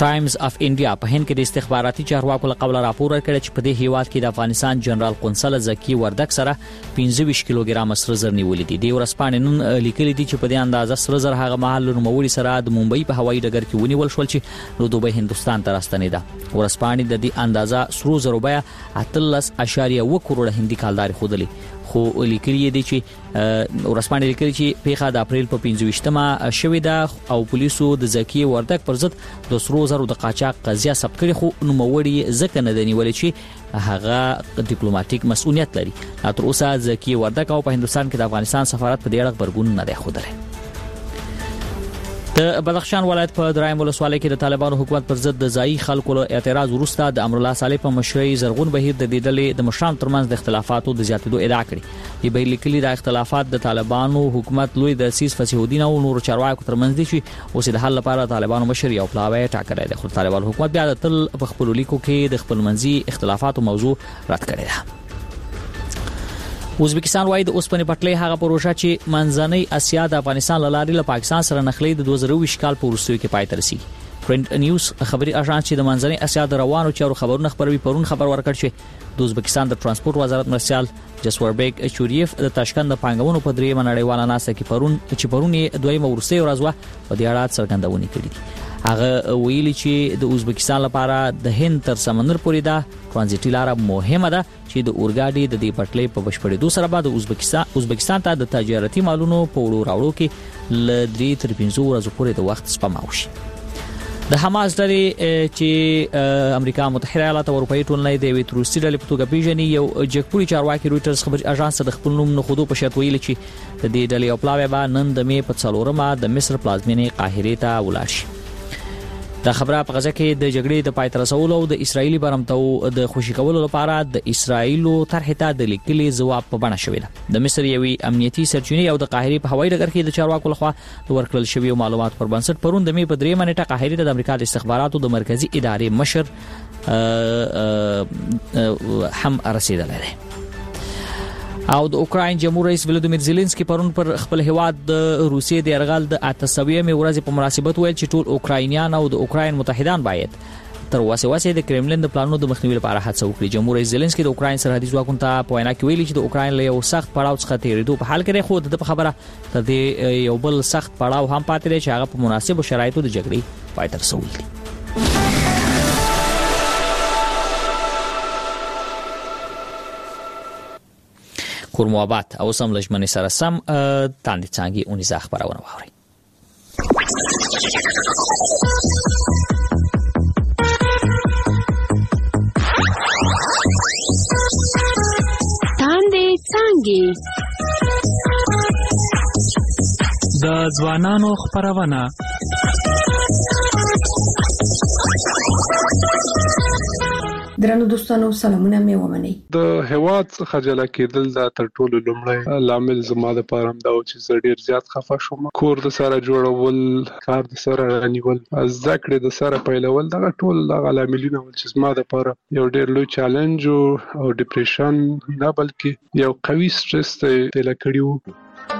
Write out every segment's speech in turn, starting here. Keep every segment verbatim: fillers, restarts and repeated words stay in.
ټایمز اف انډیا په هند کې د استخباراتي چارواکو له قوله راپور ورکړی چې په دې هیواد کې د افغانستان جنرال قونسل زکی وردک سره پنځه ویشت کیلوګرام سره زر نیولې دي. د ورسپانې نن لیکلي دي چې په دې اندازه سره زر هغه مهال نوموړي سره د ممبئی په هوایي ډګر کې ونیول شول چې نو دوبۍ هندستان ته راستنېده. ورسپانې د دې اندازه سرو زرو بیه اتلس اشاریه اووه کروړه هندي کالداري ښودلې. خو لیکلي دي چې ورسپانې لیکلي چې پیښه د اپریل په پنځه ویشتمه شوې ده او پولیسو د زکی وردک پر ضد د سرو زرو د قاچاق قضیه ثبت کړې، خو نوموړي ځکه نه دی نیولې چې هغه ډیپلوماټیک مسؤلیت لري. تر اوسه زکی وردک او په هندستان کې د افغانستان سفارت په دې اړه خبرګون نه دی ښودلی. د بدخشان ولایت په درایم ولسوالۍ کې د طالبانو حکومت پر ضد د ځایي خلکو له اعتراض وروسته د امرالله صالح په مشرۍ زرغون بهیر د دې ډلې د مشرانو ترمنځ د اختلافاتو د زیاتېدو ادعا کړې. د بهیر لیکلي د اختلافات د طالبانو حکومت لوی د سیس فصیح الدین او نور چارواکو ترمنځ دي چې اوس د حل لپاره طالبانو مشر یو پلاوی ټاکلی دی، خو طالبانو حکومت بیا د تل په خپلو لیکو کې د خپلمنځي اختلافاتو موضوع رد کړې ده. ازبکستان وايي د اوسپنې پټلۍ هغه پروژه چې منځنۍ اسیا د افغانستان له لارې له پاکستان سره نښلي د دوه زره اووه کال په وروستیو کې پای ته رسیږي. پرنټ نیوز خبري اژانس چې د منځنۍ اسیا د روانو چارو خبرونه خبروي پرون خبر ورکړ چې د ازبکستان د ترانسپورت وزارت مرستيال جسوربیک چوریف د تاشکند د پانګونو په درېمه نړیواله ناسته کې پرون چې پرون یې دویمه وروستۍ ورځ و په دې اړه څرګندونه کړې ده. هغه ویلي چې د ازبکستان لپاره د هند تر سمندر پورې دا ترانزیټي لار مهمه ده چې د اورګاډي د دې پټلۍ په بشپړېدو سره بعد ازبکستان ازبکستان ته د تجارتي مالونو په وړو راوړو کې ل درې تر پنځه ورځې پورې د وخت سپما وشي. د حماس ډلې چې امریکا متحده ایالات او اروپאי ټولنې د وی تروسي ډلې په توګه پیژني یو جګپوري چارواکي رويټرز خبري اژانس د خپل نوم نه خودو په شرط ویلي چې د دې ډلې او پلاوی به نن د می په څلورمه د مصر پلازمینې قاهره ته ولاړ شي. د خبره په غزه کې د جګړې د پای ته رسولو او د اسرایلی برمتو د خوشی کولو لپاره د اسرایلو طرح ته د لیکلي ځواب په بڼه شوې ده. د مصر یوې امنیتي سرچینې او د قاهره په هوایي ډګر کې د چارواکو لخوا د ورکړل شوی معلومات پر بنسټ پرون د می په درې منټه قاهره ته د امریکا د استخباراتو د مرکزی ادارې مشر هم رسیدلی دی. او د اوکراین جمهور رئیس ولودیمیر زيلنسکي پرون پر خپل هیواد د روسیې د يرغل د اتسویمې ورځې په مناسبت ویل چې ټول اوکراینیان او د اوکراین متحدان باید تر وسه وسه د کرملین د پلانونو د مخنیوي لپاره هڅه وکړي. جمهور رئیس زيلنسکي د اوکراین سرحدي ځواکونو ته په وینا کې ویلي چې د اوکراین له یو سخت پړاو څخه تیریدو په حال کې خو د خبره تر دې یو بل سخت پړاو هم پاتې دی چې هغه په مناسبو شرایطو د جګړې پای ته رسول دي. کورموابات او سم لجمنې سره سم تاندې څنګه اونې ځخ خبرونه واوري. تاندې څنګه د ځوانانو خبرونه درنو دوستانو سلامونه مې ومنئ. د هواد څخه جلا کېدل دا تر ټولو لومړی لامل زما د پاره هم دا چې زه ډیر زیات خفه شوم. کور د سره جوړول، کار د سره رانیول، ذکر د سره پیلول، دا ټول د لاملونه چې زما د پاره یو ډیر لوی چیلنج او ډیپریشن نه بلکې یو قوي سټرس ته تل کړیو.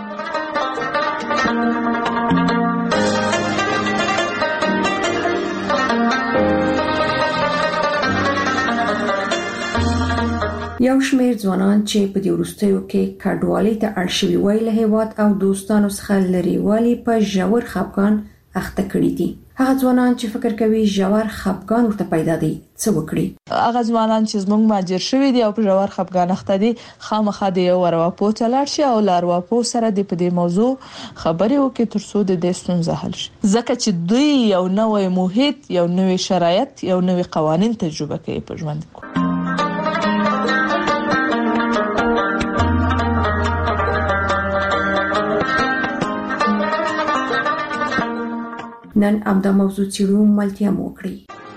یو شمېر ځوانان چې په دې وروستیو کې کډوالۍ ته اړ شوي وای له هیواد او دوستانو څخه لرې والی په ژور خفګان اخته کړي دي. هغه ځوانان چې فکر کوي ژور خفګان ورته پیدا دي څه وکړي؟ هغه ځوانان چې زموږ ماجر شوي دي او په ژور خفګان اخته دي خامخا د یو ورواپو تلاړ شي او لارواپو سره د په دې موضوع خبرې وکړي ترڅو د دې ستونزه حل شي، ځکه چې دوی یو نوې محیط، یو نوې شرایط، یو نوې قوانین تجربه کوي په ژوند کې. نن امدا موضوع چیرو ملتیا موکړي.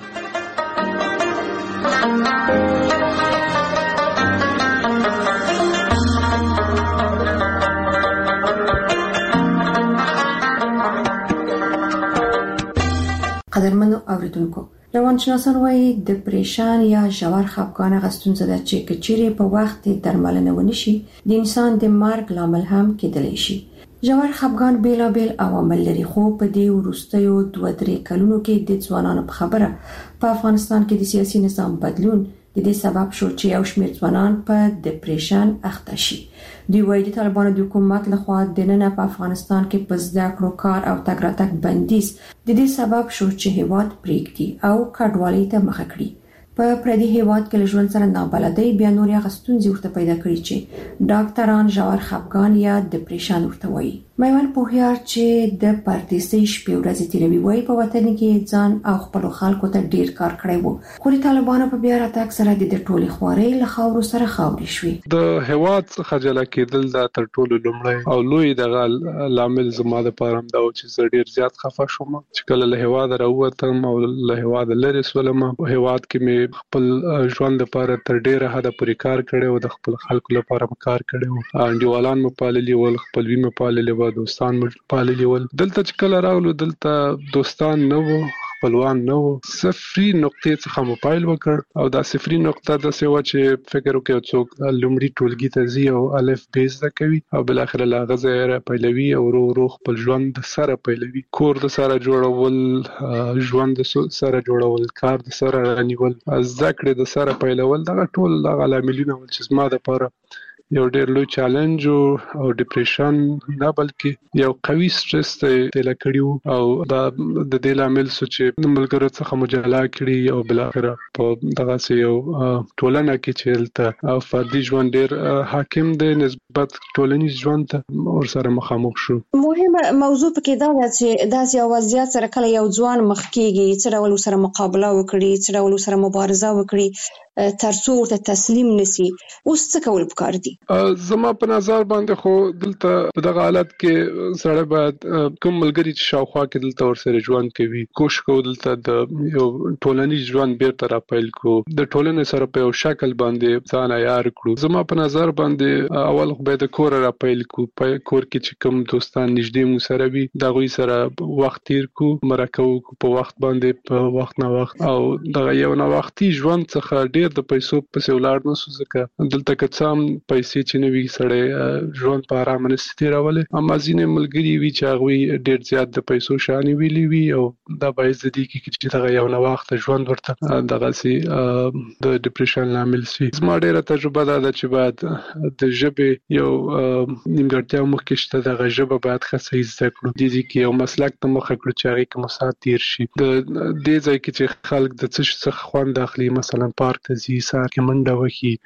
قدرمنو اوریدونکو، روانشناسان وايي ډیپریشن یا ژور خفګان هغه ستونزه ده چې کچېرې په وخت درملنه ونشي د انسان د مرګ لامل هم کېدلی شي. ژور خپګان بیلابیل عوامل لري خو په دې وروستیو دوه درې کلونو کې د ځوانانو په خبره په افغانستان کې د سیاسي نظام بدلون د دې سبب شو چې یو شمېر ځوانان په ډیپریشن اخته شي. دوی وايي د طالبانو د حکومت لخوا د نن په افغانستان کې په زده کړو کار او تګ راتګ بندیز د دې سبب شو چې هیواد پریږدي او کډوالۍ ته مخه کړي. په پردي هیواد کې له ژوند سره نابلدۍ بیا نور هغه ستونزې ورته پیدا کړي چې ډاکټران ژور خپګان یا ډیپریشن ورته وایي. میوند پوهیار چې د پردیسۍ شپې ورځې تیروي وایي په وطن کې ځان او خپل خلکو ته ډیر کار کړی وو خو د طالبانو په بیا راتګ سره د ټولې خوارۍ له خاورو سره خاورې شوې. د هیواد څخه جلا کېدل دا تر ټولو لومړی او لوی دغه لامل زما د پاره هم دا چې زه ډیر زیات خفه شوم چې کله له هیواد راووتم او له هیواد لرې سولم. په هیواد کې مې خپل ژوند لپاره تر ډیره حد پورې کار کړی او د خپل خلکو لپاره کار کړی او انډیوالان مې پاللي ول، خپلوي مې پاللي ول، دوستان مې پاللي ول. دلته چې کله راغلو دلته دوستان نه وو، خپلوان نه وو. صفري نقطې څخه موبایل وکړ او دا صفري نقطه د سیوا چې فکر وکړ څوک لومړی ټولګي ته ځي او الف بیس د کوي او بل اخر لا غزه پیلوي او ورو ورو خپل ژوند سره پیلوي. کور د سره جوړول، ژوند د سره جوړول، کار د سره رانیول، ذکر د سره پیلول، دا ټول د عواملونه چې زما د پاره یو ډېر لوی چیلنج او ډیپریشن نه بلکې یو قوي سټرس ته تل کړیو او دا د دې لامل چې ملګرو څخه مجاله کړی او بل اخر په دغه یو ټولنه کې چې تل فردي ژوند ډېر حاکم دی نسبت ټولنیز ژوند ته ور سره مخامخ شو. مهمه موضوع پکې دا ده چې داسې یو وضعیت سره کله یو ځوان مخ کېږي چې ډول سره مقابله وکړي، چې ډول سره مبارزه وکړي ترڅو ته تسلیم نسی. اوس څه کول پکار دي؟ زما په نظر باندې خو دلته په دغه حالت کې سره باید کوم ملګری چې شاوخوا کې دلته ور سره ژوند کوي کوشش کوي دلته د یو ټولنیز ژوند بیرته راپیل کو، د ټولنې سره په یو شکل باندې ځان عیار کړو. زما په نظر باندې اول خو به د کور راپیل کو، په کور کې چې کوم دوستان نږدې مو سره وي دا غوي سره وخت تیر کو، مرکو په وخت باندې په وخت نه وخت او دغه یو نه وختي ژوند څخه د پیسو په سیولار نو ځکه دلته کڅام پیسې چې نوې سړې ژوند په آرام نه ستیرولې. اما ځینې ملګری وی چې هغه ډېر زیات د پیسو شانې ویلې وی او دا باعث دي چې دغه یو نه وخت ژوند ورته دغه سي د ډیپریشن لامل شي. زما ډېره تجربه ده چې بعد د ژبې یو نیمګړتیا مخکې شته، دغه ژبه باید ښه صحیح زده کړو، د دې کې یو مسلک ته مخه کړو چې هغه کوم سات تیر شي. د دې ځای کې چې خلک د څه څه خوند اخلي، مثلا پارک ته ځي، سار کې منډه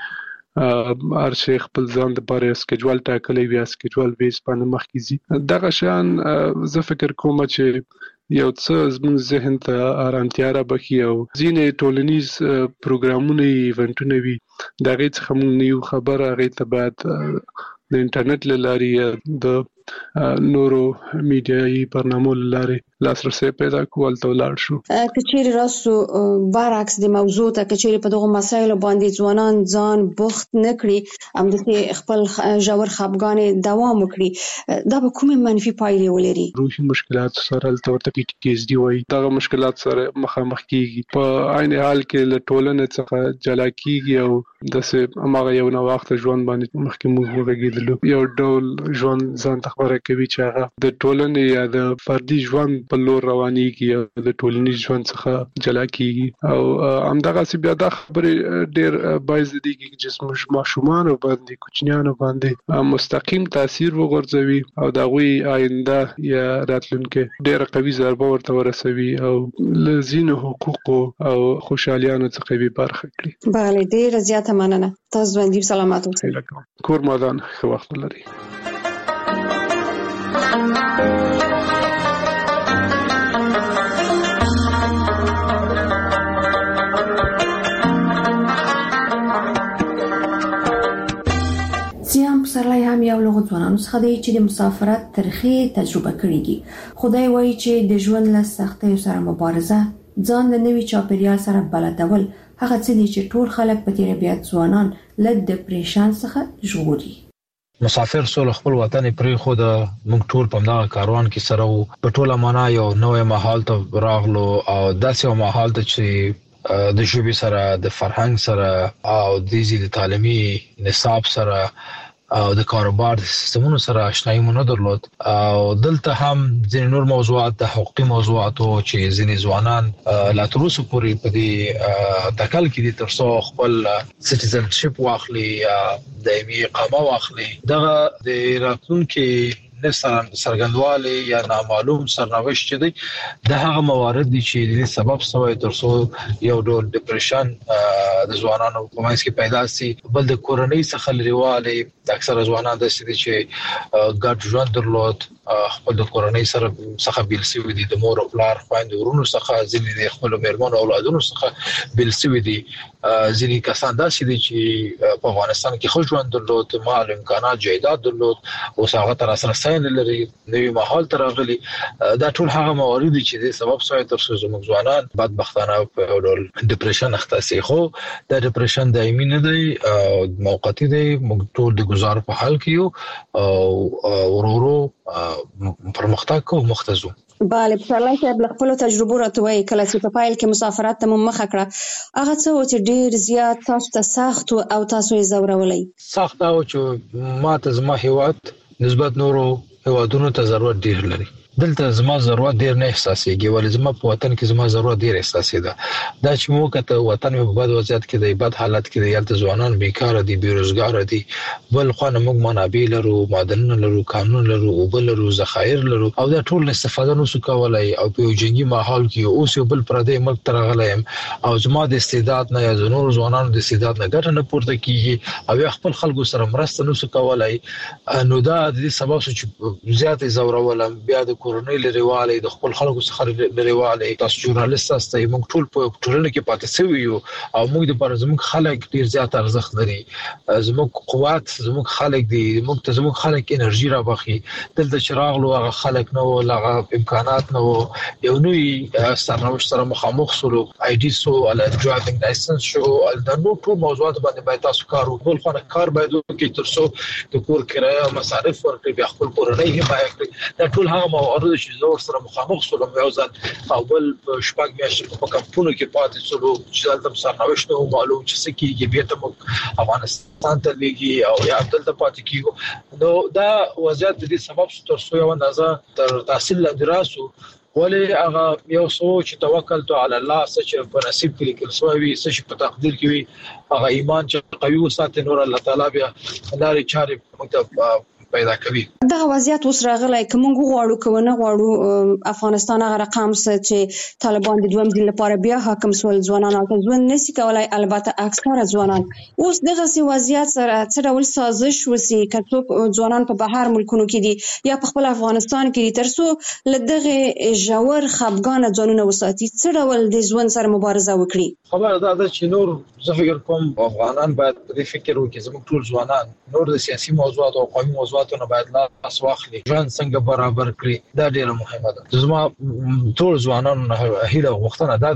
وکړي، هر شي خپل ځان د پاره سکیجول ټاکلی وي، سکیجول بیس باندې مخکې ځي. دغه شان زه فکر کوم چې یو څه زموږ ذهن ته آرامتیا رابخي او ځینې ټولنیز پروګرامونه ایونټونه وي دغه څخه موږ نه یو خبر، هغه ته باید د انټرنیټ لاري د نورو میډیایي برنامو لاري لاسرسي پیدا کول ته لاړ شو. کچېری راسو برعکس د موضوع ته کچېری په دغه مسایلو باندې ځوانان ځان بوخت نه کړي، همدغه خپل ژور خپګان دوام وکړي، دا به کومه منفي پایلې ولري؟ روحي مشکلات سره ورته پی ټی ایس ډي وایي، دا مشکلات سره مخامخ کیږي، په عین حال کې له ټولنې څخه جلا کیږي او داسې هغه یو نو وخت ژوند باندې مخکې موږ وګړي یو ډول ژوند ځان خبره کوي چې هغه د ټولنې یا د فردي ژوند په لور روانيږي او د ټولنیز ژوند څخه جلا کیږي او همدغه سی بیا د خبرې ډېر باعث دي چې زموږ ماشومان باندې کوچنیانو باندې مستقیم تاثیر وغورځوي او د غوي آینده یا راتلونکي ډېر قوي ضربه ورته ورسوي او لزینو حقوق او خوشالیانو څخه به برخه کړي. بله ډېر زیاته مننه. تاسو باندې سلامات اوسئ. کور مادان ښه وخت لري. سیام پسرلی هم یو له ځوانانو څخه دی چې د مسافرت ترخې تجربه کړې دي. خدای وایي چې د ژوند له سختیو سره مبارزه، ځان د نوي چاپیریال سره بلدول هغه څه دي چې ټول خلک په تیر بیا ځوانان له ډیپریشن څخه ژغوري. مسافر سول خپل وطن پرې خو د موږ ټول په دغه کاروان کې سره وو، په ټوله معنا یو نوې ماحول ته راغلو او داسې یو ماحول ته چې د ژبې سره، د فرهنګ سره او د دې د تعلیمي نصاب سره او د کاروبار سیستمونو سره آشنایي مونږ درلود او دلته هم ځینې نور موضوعات د حقوقي موضوعات او چې ځینې ځوانان لا تر اوسه پورې په دې تکل کې دي ترڅو خپل سټیزنشپ واخلي د ایمي اقامه واخلي دغه د راتلونکو نسان سرګندوالي یا نامعلوم سرنوشت چې دی د هغه موارد دي چې د سبب سوی ترڅو یو ډول ډیپریشن د ځوانانو په منځ کې پیدا سي بل د کورنۍ څخه لريواله د اکثره ځوانان د سړي چې ګډ ژوند درلود خپل د کورنۍ سره څخه بیل سوي دي د مور او پلار خويند ورونو څخه ځینې د خپل مېرمنو او اولادونو څخه بیل سوي دي ځینې کسان داسې دي چې په افغانستان کې خو ژوند درلود مال امکانات جایداد درلود او هغه تر سره ساين لري نوې ماحول ترغلي دا ټول هغه موارد چې د سبب سوی تر څو زموږ ځوانان بدبختانه په ډول ډیپریشن اخته سي خو دا ډیپریشن دایمي نه دی موقتی دی موږ ټول د گزار په حال کې یو او ورورو پرمختګ کوو مختزو bale په لای کې خپل تجربه راټوي کله چې په فایل کې مسافرت ته مخه کړه هغه څه چې ډیر زیات تاسو ته سخت او تاسو یې زورولې سخت او چې ماته زما هیواد نسبت نورو هیوادونو ته ضرورت ډیر لري دلته زما ضرورت ډیر نه احساسېږي ولې زما په وطن کې زما ضرورت ډیر احساسېده دا چې مو کته وطن په بد وضعیت کې دی بد حالت کې دی یالته ځوانان بیکاره دي بیروزګار دي بل خو نه موږ منابع لرو معدنونه لرو قانون لرو او بل لرو ذخایر لرو او دا ټول استفاده نو سو کولای او په جنگي ماحول کې اوس یو بل پردې ملک ترغلایم او زما د استعداد نه یا زنور ځوانانو د استعداد نه ګټه نه پورته کیږي او خپل خلکو سره مرسته نو سو کولای نو دا د سبب چې زیاتې زورولم بیا د کورنۍ لريواله د خپل خلکو څخه لريواله تاسو ژورنالیست تاسو موږ ټول په ټولنه کې پاتې شوی یو او موږ د پر زموږ خلک ډیر زیات ارزښت لري زموږ قوت زموږ خلک دي موږ ته زموږ خلک انرژي را بخي دلته چراغ لو هغه خلک نو لغه امکانات نو یو نوې سرنوشت سره مخامخ سلو آی ډي سو ال ډرایوینګ لایسنس شو د نو ټول موضوعات باندې باید تاسو کار وکړئ خو نه کار باید وکړئ ترڅو د کور کرایه مصارف ورکړي بیا خپل کورنۍ حمایت کړي دا ټول هغه موارد چې زور سره مخامخ سولم یو ځل او بل شپږ میاشتې په کمپونو کې پاتې سولو چې دلته سرنوشت نو معلوم چې سکیږي بیا ته افغانستان ته لګي او یا دلته پاتې کیږي نو دا وضعیت د سبب تر څو یو اندازه تر تحصیل دراسو ولی هغه یو سوچ توکل تو علی الله چې په نصیب کې لیکل سوی چې په تقدیر کې وي هغه ایمان چې قوي وساتي نور الله تعالی بیا لارې چارې متف پیدا کوي دا وضعیت اوس راغلی کوم غواړو کوونه غواړو افغانستان هغه رقم چې طالبان د دویم ځل لپاره بیا حاکم سول ځوانان او ځوان نسی کولای البته اکثره ځوانان اوس دغه سي وضعیت سره څه ډول سازش وسی کڅو ځوانان په بهر ملکونو کې دي یا په خپل افغانستان کې ترسو لدغه جوړ خپګان ځانونه وساتي څه ډول د ځوان سره مبارزه وکړي خبر دا ده چې نور زه فکر کوم افغانان باید په دې فکر وکړي زموږ ټول ځوانان نور د سیاسي موضوعات او قومي موضوعات نه باید لاس واخلي ژوند څنګه برابر کړي دا ډیره مهمه ده زما ټول ځوانانو هیله غوښتنه ده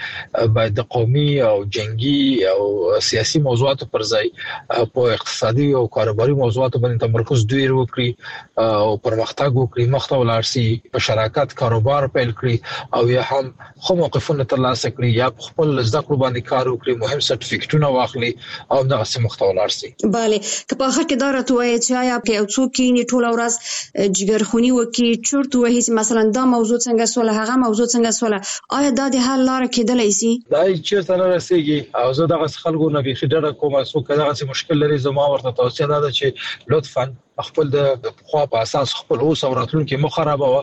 چې باید د قومي او جنگي او سیاسي موضوعات پر ځای په اقتصادي او کاروباري موضوعات باندې تمرکز ډیر وکړي او پرمختګ وکړي مخته ولاړ شي په شراکت کاروبار پیل کړي او یا هم خو موقفونه ترلاسه کړي یا خپل زده کړو باندې کار وکړي مهم سرټیفیکټونه واخلي او دغه سم مخته ولاړ شي bale که په اخر کې دا راټوي چې آیا په څوک کې ټول ورځ جګرخونی وکي چورت وهي مثلا دا موضوع څنګه سول هغه موضوع څنګه سول آیا دا د حل لار کېدلای شي دا چې تر رسیدي او زه دغه خلکو نه به خډره کوم څوک دغه مشکل لري زما ورته توصیه ده چې لطفا خپل د خو په اساس خپل اوس او راتلونکي مخربه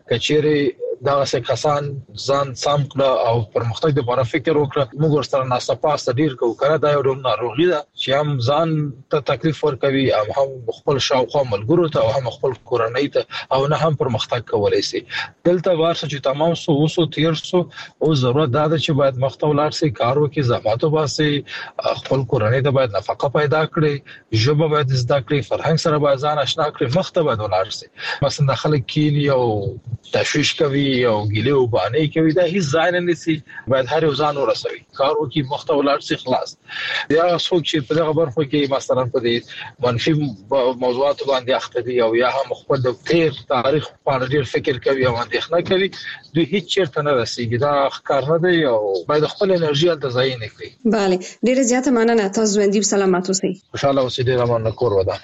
کچېری دا څه کسان ځان سم کړه او پرمختګ لپاره فکر وکړه موږ سره ناسپاس ډیر کو کړه دا یو ډول ناروغي ده چې هم ځان ته تکلیف ورکوي او هم خپل شاوخوا ملګرو ته او هم خپل کورنۍ ته او نه هم پرمختګ کولای شي دلته ورسره چې تمام سو وسو تیر سو او ضرورت ده چې باید مخته ولر سي کار وکړي زحمت وباسي خپل کورنۍ ته باید نفقه پیدا کړي ژبه باید زده کړي فرهنګ سره باید ځان آشنا کړي مخته باید ولر سي مثلا خلک کینی او تشویش کوي او ګیله او باندې کوي دا هیڅ ځای نه نسی باید هر یو ځان ورسوي کارو کې محتویات څخه خلاص یا څوک چې په دغه برخه کې مثلا په دې منفي موضوعات باندې اخته دي او یا هم خپل د تیر تاریخ په اړه ډیر فکر کوي او اندېښنه کوي دوی هیڅ چیرته نه رسیږي دا ښکار نه دی او باید خپل انرژي د ځای نه کوي. bale ډیره زیاته مننه تاسو ژوندۍ سلامات اوسئ. خوشاله اوسئ ډیره مننه کور ودان.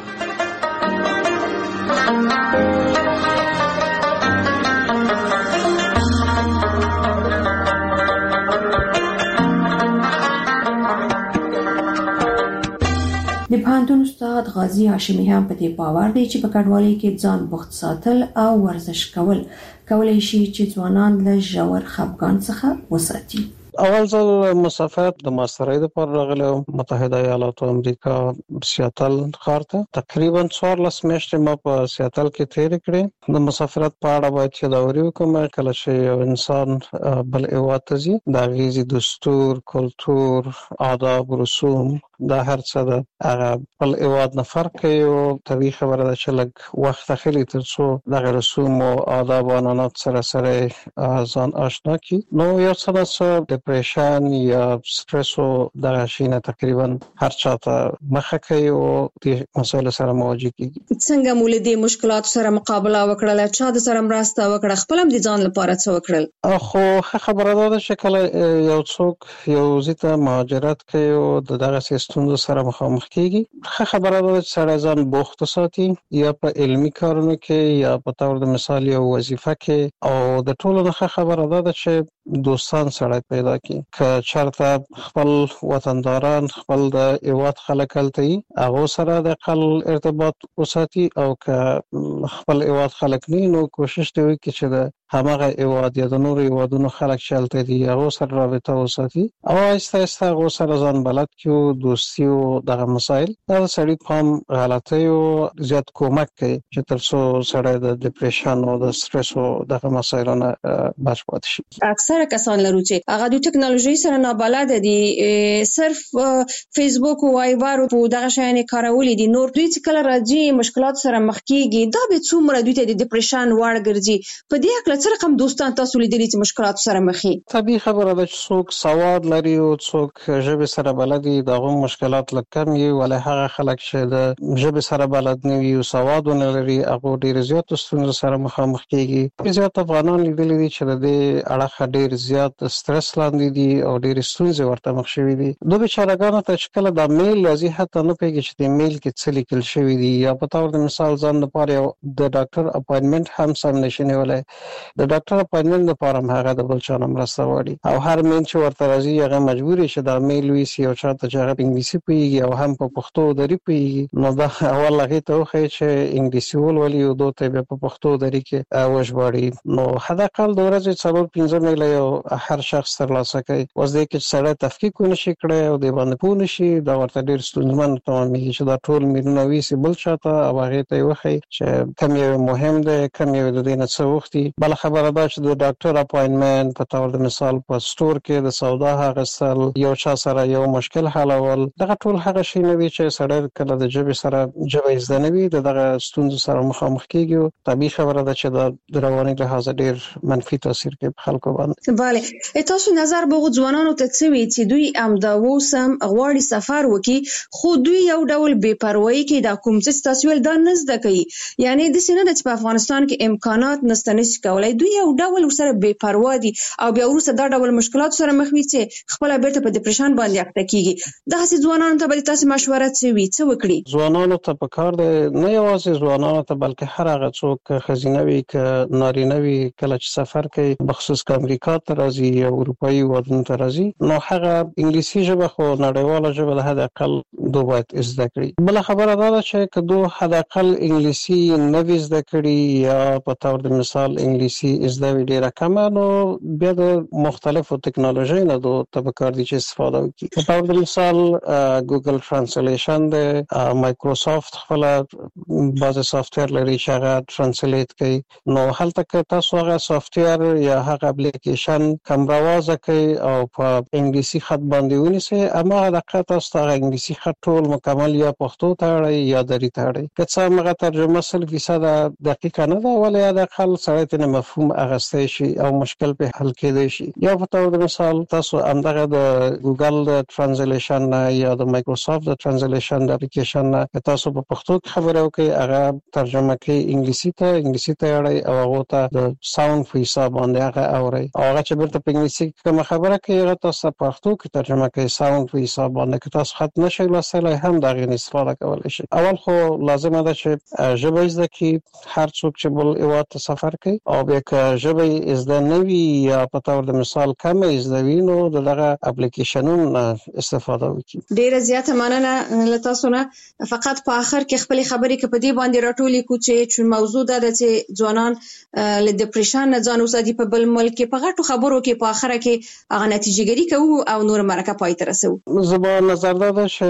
د پوهنتون استاد غازی هاشمی هم په دې باور دی چې په کډوالۍ کې ځان بوخت ساتل او ورزش کول کولای شي چې ځوانان له ژور خپګان څخه وساتي. اول ځل مسافرت د ماسترۍ لپاره راغلی متحده ایالاتو امریکا سیاتل ښار ته تقریبا څوارلس میاشتې ما په سیاتل کې تېرې کړې. د مسافرت په اړه باید یادوري وکړم کله چې یو انسان بل هېواد ته ځي د هغې دستور کلتور آداب رسوم دا هر څه د هغه خپل هېواد نه فرق کوي او طبیعي خبره ده چې لږ وخت اخلي تر څو دغه رسوم او آداب او عنعنات سره سره ځان آشنا کړي. نو یو څه نه څه ډیپریشن یا سټرس او دغه شی نه تقریبا هر چاته مخه کوي او د مسایلو سره مواجه کیږي. څنګه مو له دې مشکلاتو سره مقابله وکړه؟ چا د سره مرسته وکړه؟ خپل هم د ځان لپاره څه وکړل؟ خو خبره ده چې کله یو څوک یو ځای مهاجرت کوي او دغه ستونزو سره مخامخ کیږي ښه خبره ده چې سړی ځان بوخت ساتي یا په علمي کارونو کې یا په تور د مثال یو وظیفه کې او د ټولو نه ښه خبره ده چې دوستان سړی پیدا کړي که چېرته خپل وطنداران خپل د هېواد خلک هلته وي هغو سره د اقل ارتباط وساتي او که خپل هېواد خلک نه وي نو کوشش دې وکړي چې د هماغه هېواد یا د نورو هېوادونو خلک چې هلته دي هغو سره رابطه وساتي او آهسته آهسته هغو سره ځان بلد کړو دوستي او دغه مسایل دا د سړي پام غلطیو زیات کومک کوي چې تر څو سړی د ډیپریشن او د سټرس او دغه مسایلو نه بچ پاتې شي. اکثره کسان لرو چې هغه د ټکنالوژي سره نابلد دي صرف فیسبوک او وایبر او دغه شیان کارولي دي نور دوی چې کله راځي مشکلات سره مخ کیږي دا به څومره دوی ته د ډیپریشن وړ ګرځي. په دې اړه څه رقم دوستان تاسو لیدلي چې مشکلات سره مخ دي؟ طبيعي خبره ده چې څوک سواد لري او څوک ژبه سره بلد دي دغه مشکلات لکه کم وي ولې هغه خلک چې د ژبه سره بلد نه وي او سواد نه لري هغه ډیر زیات ستونزې سره مخامخ کیږي. زیات افغانان لیدلي دي چې د دې اړه ډیر زیات سټرس لاندې دي او ډیر ستونزې ورته مخ شوي دي. دوی بیچارهګانو ته چې کله د میل لازم حتی نه پیږي چې د میل کې څه لیکل شوی دي یا په تور د مثال ځان لپاره د ډاکټر اپاینټمنټ هم سم نشي نیولای د ډاکټر اپاینټمنټ لپاره هغه د بل چا مرسته غواړي او هر مین چې ورته راځي هغه مجبور شي د میل ویسي او چاته چې هغه انګلیسي پوهیږي او هم په پښتو دري پوهیږي نو دا اول هغه ته وخی چې انګلیسي ولولي او دوی ته په پښتو دري کې وژباړي نو حدا کال د ورځې څلور پنځه میل یو هر شخص ترلاسه کوي. اوس د کې سره تفکیک ونشي کړي او د باندې پوه نشي دا ورته ډیر ستونزمن تمامېږي چې دا ټول میلونه ویسي بل چاته او هغه ته وخی چې کم یو مهم ده کم یو د دې نه څه وختي. بل خبره ده چې د ډاکټر اپاینټمنټ په تور د مثال په سٹور کې د سودا هغسل یو چا سره یو مشکل حلول دغه ټول هغه شی نه وی چې سړی کله د جبه سره جبه زدنوي دغه ستونزو سره مخامخ کیږي. طبيعي خبره ده چې د رواني لحاظ ډیر منفي تاثیر کوي په خلکو باندې. bale تاسو نظر به ځوانانو ته څه وی چې دوی ام دا وسم غواړي سفر وکي خو دوی یو ډول بے پروايي کې د کوم څه تاسو ول د نزد کوي یعنی د سینې د په افغانستان کې امکانات نشته نشي کولای دوی یو ډول سره بے پروا دي او بیا ورسره دا ډول مشکلات سره مخ وي چې خپل بیرته په ډیپریشن باندې اخته کیږي. دا هڅه ځوانانو ته به تاسو مشوره څه وی څه وکړي؟ ځوانانو ته په کار دی نه یوازې ځوانانو ته بلکې هر هغه څوک خزینه وي ک نارینه وي کله چې سفر کوي بخصوص ک امریکا ته راځي یا اروپאי ودانو ته راځي نو هغه انګلیسي ژبه خو نړیواله ژبه ده حد اقل دوه باید زده کړي. بل خبره دا ده چې کدو حد اقل انګلیسي نه زده کړي یا په تور د مثال انګلیسي زده وی ډیره کمه نو بیا د مختلفو ټکنالوژي نه دوه تبکار دي چې استفاده وکړي. په تور د مثال ګوګل ترانسلیشن د مایکروسافت خپل بعض سافټویر لري چې هغه ترانسلیټ کوي نو هلته که تاسو هغه سافټویر یا هغه اپلیکیشن کمروازه کوي او په انګلیسي خط باندې ونیسي اما دغه تاسو ته انګلیسي خط ټول مکمل یا پښتو ته اړي یا دري ته اړي که څه هغه ترجمه سل فیصد دقیقه نه ده ولې د خل سره ته مفهوم اغستې شي او مشکل په حل کېدای شي یا په تور مثال تاسو اندغه د ګوګل د ترانزلیشن یا د مایکروسافت د ترانزلیشن د اپلیکیشن تاسو په پښتو کې خبرو کې هغه ترجمه کوي انګلیسي ته انګلیسي ته اړي او هغه ته د ساوند په حساب باندې هغه اوري او هغه چې برته په انګلیسي کې کوم خبره کوي هغه تاسو په پښتو کې ترجمه کوي ساوند په حساب باندې کې تاسو خط نشئ لوستلای هم دا غي استفاده کولای شي اول خو لازمه ده چې ژبه زده کی هر څوک چې بل ایوات سفر کوي او بیا که ژبه زده نوي یا په تور د مثال کم زده وینو دغه اپلیکیشنونو استفاده وکړي. ډیره زیاته مننه له تاسو نه. فقط په اخر کې خپل خبرې کې په دې باندې راټولې کو چې موضوع ده چې ځوانان له ډیپریشن نه ځان وساتي په بل ملک په غټو خبرو کې په اخر کې هغه نتیجهګری کوو او نور مرکه پای ته رسو. زما نظر ده چې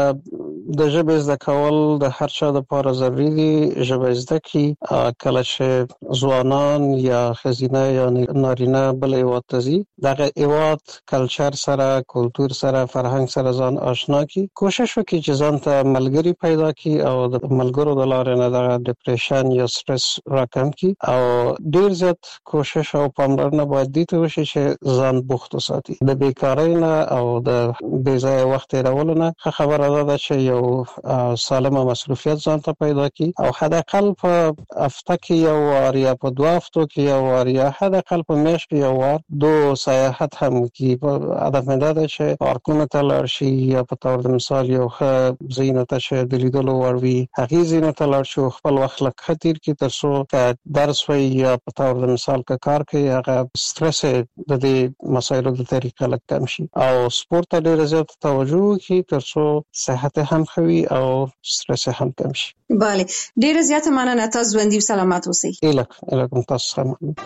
د ژبې زده کول د هر چا لپاره ضروري دي. ژبه زده کی کله چې ځوانان یا خزینه یا نارینه بل ایوات تزي دغه ایوات کلچر سره کلچر سره فرهنګ سره ځان آشنا کی کوشش وکړي چې ځان ته ملګری پیدا کی او د ملګرو د لارې نه د ډیپریشن یا سټرس راکم کی او ډیر زیات کوشش او پاملرنه باید دي ته وشي چې ځان بوخت وساتي د بیکاری نه او د بې ځای وخت تیرولو نه. خبره ده چې یو سالمه مصروفیت ځان ته پیدا کی او حداقل په هفته کې یو وار یا په دوه هفتو کې یو وار یا حداقل په میاشت کې یو وار دو سیاحت هم کی. هدف مې ده چې پارکونو ته لاړ شي یا په تور د مثال یو ښه زینت چې د لیدلو وړ وي هغه زینت ته لاړ شو خپل وخت لکه خطر کې ترڅو که درس وي یا په تور د مثال که کار کوي هغه سټرس د دې مسایلو د طریقه لکه کم شي او سپورت ته ډیر زیات توجه وکړي ترڅو صحت هم خوي او سټرس هم کم شي. bale ډیره زیاته مننه. تاسو ژوندۍ او سلامات اوسئ. الک الکم تاسو هم.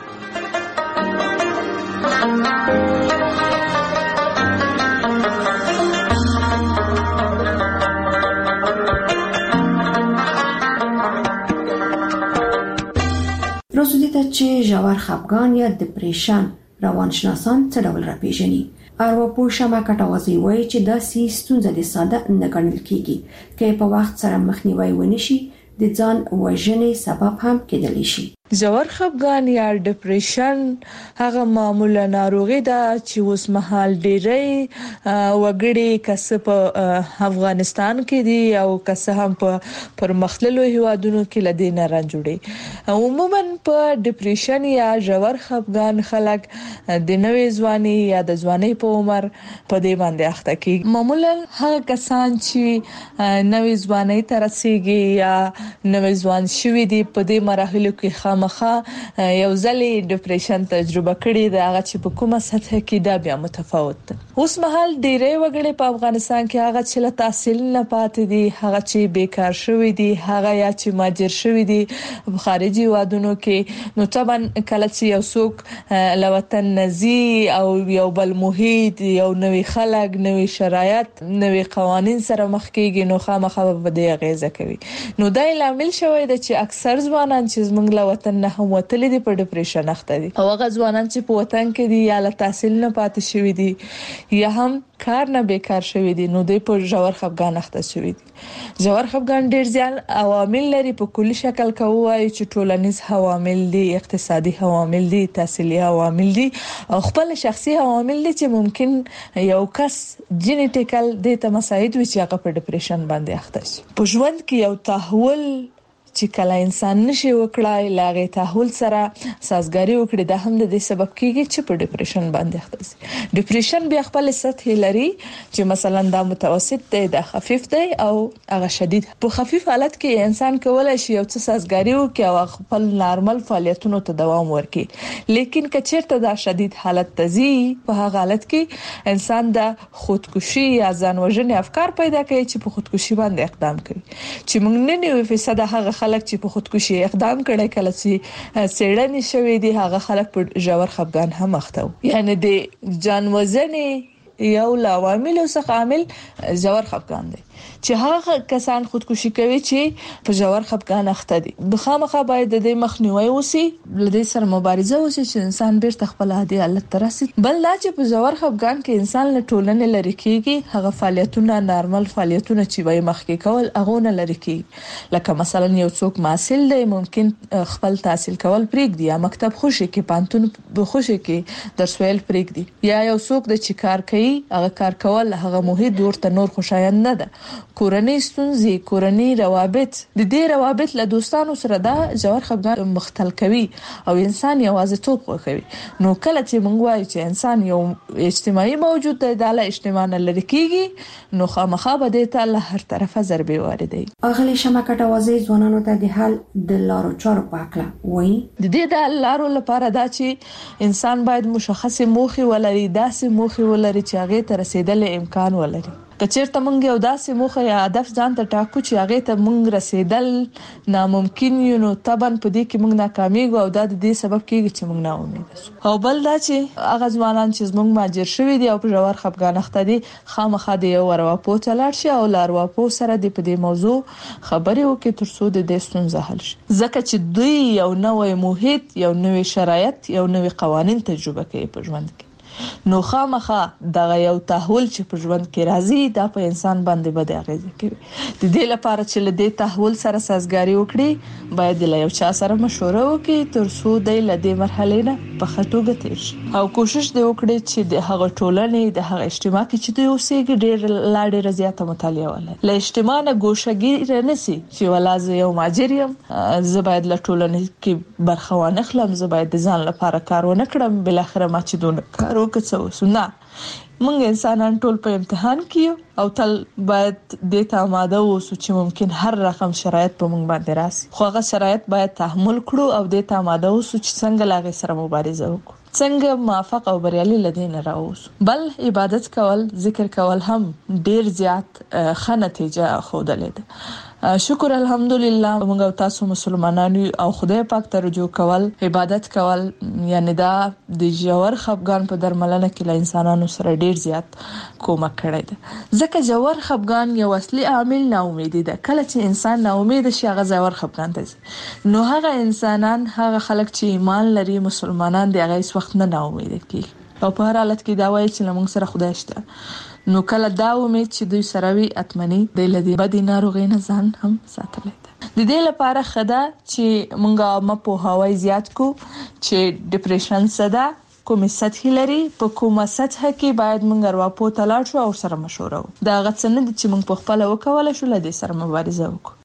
روزودی ته چې ژور خپګان یا ډیپریشن روانشناسان څه ډول راپېژني. ارواپوه شمع کټوازی وایي چې دا ستونزه د ساده نه ګڼل کېږي که په وخت سره مخنیوي ونشي د ځان وژنې سبب هم کېدلی شي. ژور خپګان یا ډیپریشن هغه معمولا ناروغي ده چې اوس مهال ډېری وګړي کسب په افغانستان کې دي او کسه هم په پرمختللو هیوادونو کې لدې نه رنجوړي. عموما په ډیپریشن یا ژور خپګان خلک د نوې ځواني یا د ځواني په عمر په دې باندې اخته کیږي. معمولا هغه کسان چې نوې ځواني ته رسیدي یا نوې ځوان شوي دي په دې مراحلو کې مخه یو ځلې ډیپریشن تجربه کړې ده هغه چې په کومه سطح کې دا بیا متفاوت ده. اوس مهال ډېری وګړي په افغانستان کې هغه چې له تحصیل نه پاتې دي هغه چې بیکار شوي دي هغه یا چې مهاجر شوي دي خارجي هیوادونو کې نو طبعا کله چې یو څوک له وطن نزي او یو بل محیط یو نوې خلک نوې شرایط نوې قوانين سره مخ کېږي نو خامخا به دې غیزه کوي. نو دا لامل شوی دی چې اکثر ځوانان چې زموږ له وطن نه هم وتلي دي په ډیپریشن اخته دي او هغه ځوانان چې په وطن کې دي یا له تحصیل نه پاتې شوي دي یا هم کار نه بیکار شوي دي نو دوی په ژور خپګان اخته شوي دي. ژور خپګان ډیر ځان عوامل لري په کلی شکل کوي چې ټولنیز عوامل دي اقتصادي عوامل دي تحصیلي عوامل دي او خپل شخصي عوامل دي چې ممکن یو کس جینیټیکل د تمساعد وي چې هغه په ډیپریشن باندې اخته شي. په ژوند کې یو تحول چې کله انسان نشي وکړای لاغه تحول سره سازګاری وکړي دا هم د دې سبب کیږي چې په ډیپریشن باندې اخته شي. ډیپریشن بیا خپل سطح لري چې مثلا دا متوسط دی دا خفیف دی او هغه شدید. په خفیف حالت کې انسان کولای شي یو څه سازګاری وکړي او خپل نارمل فعالیتونو ته دوام ورکړي لیکن کچیرته دا شدید حالت تزي په هغه حالت کې انسان د خودکشي یا ځان وژنې افکار پیدا کوي چې په خودکشي باندې اقدام کوي چې موږ نه نیو فیصد هغه خلک چې په خودکشي اقدام کړي کله چې سړنی شوی دي هغه خلک په ژور خپګان هم اخته یعنی د ځان وژنې یو عوامل او څخه عامل ژور خپګان دی. چې هغه کسان خودکشي کوي چې په ژور خپګان اخته دي. بخامخه باید د دې مخنیوي وسی، لدې سره مبارزه وسی چې انسان بیرته خپل عادي حالت ته راسي. بل دا چې په ژور خپګان کې انسان له ټولنې لري کیږي، هغه فعالیتونه نارمل فعالیتونه چې وای مخکې کول هغه نه لري کیږي. لکه مثلا یو څوک محصل دی، ممکن خپل تحصیل کول پرېږدي یا مکتب خوشي کې پانتون بخوشي کې درس ویل پرېږدي، یا یو څوک د چې کار کوي هغه کار کول هغه محیط ورته نور خوشایند نه ده. کورنۍ ستونزې، کورنۍ روابط، د دې روابط له دوستانو سره دا ژور خپګان مختل کوي او انسان یوازیتوب خوښوي. نو کله چې موږ وایو چې انسان یو اجتماعي موجود دی، د له اجتماع نه لري کیږي، نو خامخا به د ته له هر طرفه ضربې واردوي. اغلی شمه کټوازي ځوانانو ته د حل د لارو چارو په اړه وایي. د دې د لارو لپاره دا چې انسان باید مشخصه موخه ولري، داسې موخه ولري چې هغه ته رسیدل امکان ولري. کچېرته مونږ یو داسې موخه یا هدف ځان ته ټاکو چې هغه ته مونږ رسیدل ناممکن یو، نو طبعا په دې کې مونږ ناکامیږو او دا د دې سبب کیږي چې مونږ ناامید شو. او بل دا چې هغه ځوانان چې مونږ ماجر شوی دي او په ژور خپګان اخته دي، خامخا د یو ورواپو تلاړ شي او لارواپو سره د په دې موضوع خبرې وکړي ترڅو د دې ستونزه حل شي. ځکه چې دوی یو نوې محیط، یو نوې شرایط، یو نوې قوانين تجربه کوي په ژوند کې. نو خامخا دغه یو تحول چې په ژوند کې راځي دا په انسان باندې بد اغیزه کوي. د دې لپاره چې له دې تحول سره سازګاری وکړي، باید له یو چا سره مشوره وکړي ترڅو د لدې مرحله نه په خټوګه تیر شي، او کوشش دی وکړي چې د هغه ټولنې د هغه اجتماع کې چې دوی اوسېږي ډېر لاړې رضایت مطالعه ولري، له اجتماع نه ګوښهګیر نه سي چې ولاز یو ماجر یم، زه باید له ټولنې کې برخه وانه خلم، زه باید د ځان لپاره کار ونه کړم، بل اخر ما چې دونه کار وکړم. نه، موږ انسانان ټول په امتحان کې او تل باید د ته آماده اوسو چې ممکن هر رقم شرایط په موږ باندې راسي، خو هغه شرایط باید تحمل کړو او د ته آماده اوسو چې څنګه لاغې سره مبارزه وکړو، څنګه موافق او بریالي لدین راووسو. بل عبادت کول، ذکر کول هم ډیر زیات ښه نتیجه ښودلې ده. شکر الحمدلله موږ او تاسو مسلمانانو او خدای پاک ته رجوع کول، عبادت کول، یعنی دا د ژور خپګان په درملنه کې له انسانانو سره ډیر زیات کومک کړی دی. ځکه ژور خپګان یو اصلي عامل ناامیدي ده. کله چې انسان ناامید شي هغه ژور خپګان ته، نو هغه انسانان، هغه خلک چې ایمان لري، مسلمانان دی، هغه هیڅ وخت نه ناامید کیږي او په هر حالت کې دا وایي چې موږ سره خدای شته. نو کله دا امید چې دوی سره وي، اتمنی د لدی بدی ناروغي نه ځان هم ساتلی ده. د دې لپاره خدا چې مونږه م په هواي زیات کو چې ډیپریشن صدا کومه سطح لري، په کومه سطح کې باید مونږ ورواپو تلاړ شو او سره مشوره وکړو. دا غڅنه چې مونږ په خپل وکول شو لدی سره مبارزه وکړو.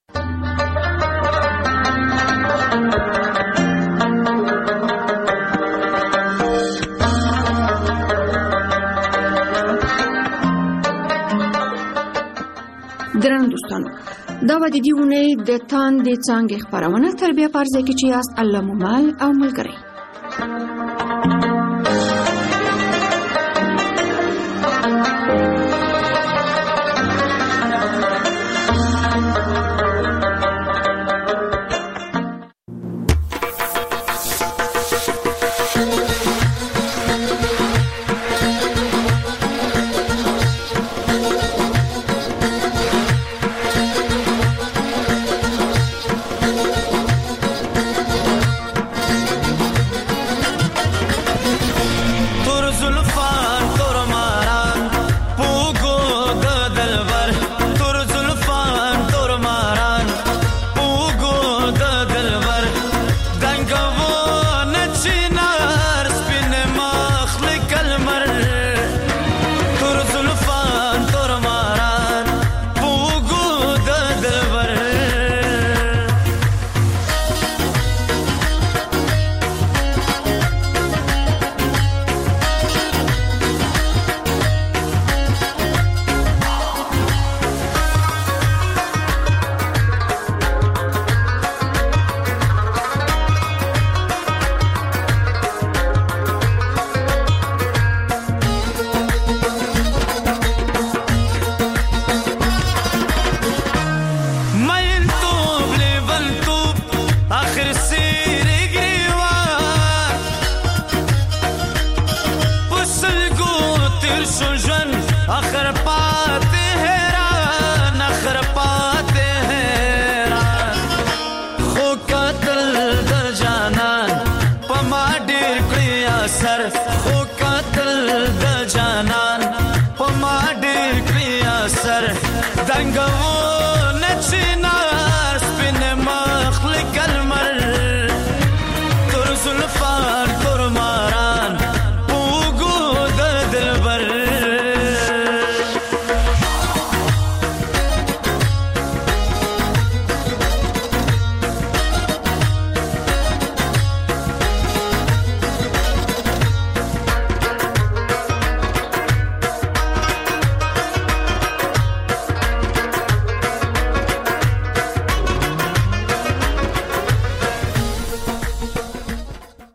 درنو دوستانو، دا و د دې ونې د تاندې څانګې خبرونه تربیه پرځای کې چې یاست الله مو مل او ملګری.